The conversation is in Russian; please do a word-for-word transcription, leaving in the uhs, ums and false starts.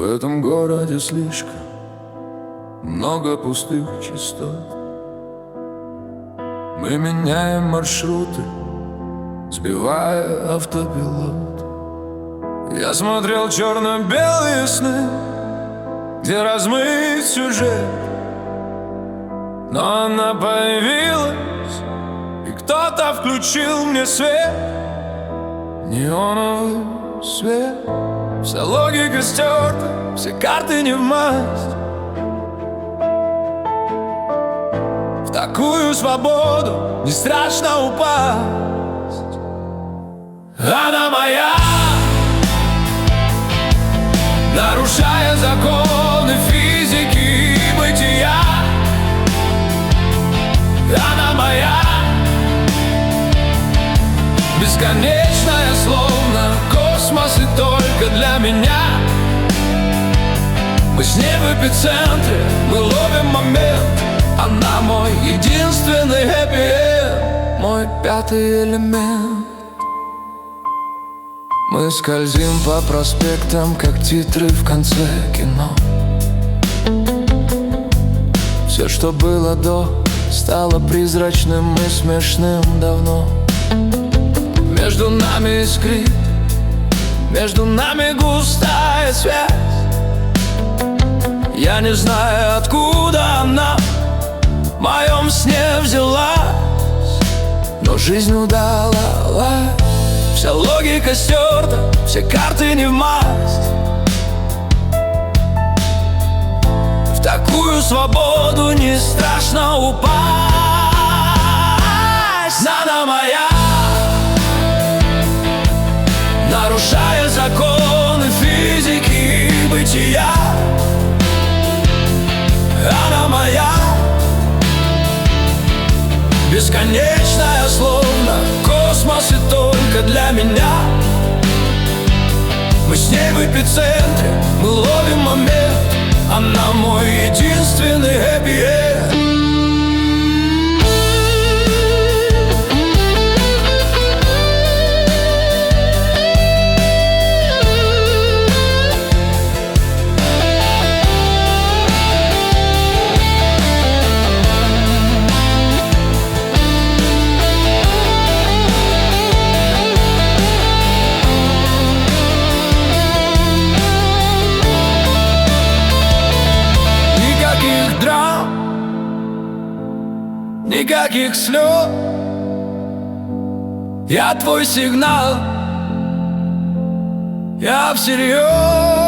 В этом городе слишком много пустых частот. Мы меняем маршруты, сбивая автопилот. Я смотрел черно-белые сны, где размыт сюжет, но она появилась, и кто-то включил мне свет. Неоновый свет, вся логика стерта, все карты не в масть. В такую свободу не страшно упасть. Она моя, нарушая законы физики и бытия. Она моя, бесконечная, словно космос, и только для меня. Мы с ней в эпицентре, мы ловим момент. Она мой единственный хэппи-энд, мой пятый элемент. Мы скользим по проспектам, как титры в конце кино. Все, что было до, стало призрачным и смешным давно. Между нами искрит, между нами густая связь. Я не знаю, откуда она в моем сне взялась, но жизнь удалась. Вся логика стерта, все карты не в масть. В такую свободу не страшно упасть. Она моя, нарушая законы физики и бытия. Она моя, бесконечная, словно космос, и только для меня. Мы с ней в эпицентре, мы ловим момент. Она мой единственный хэппи-энд. Никаких слез, я твой сигнал, я всерьез.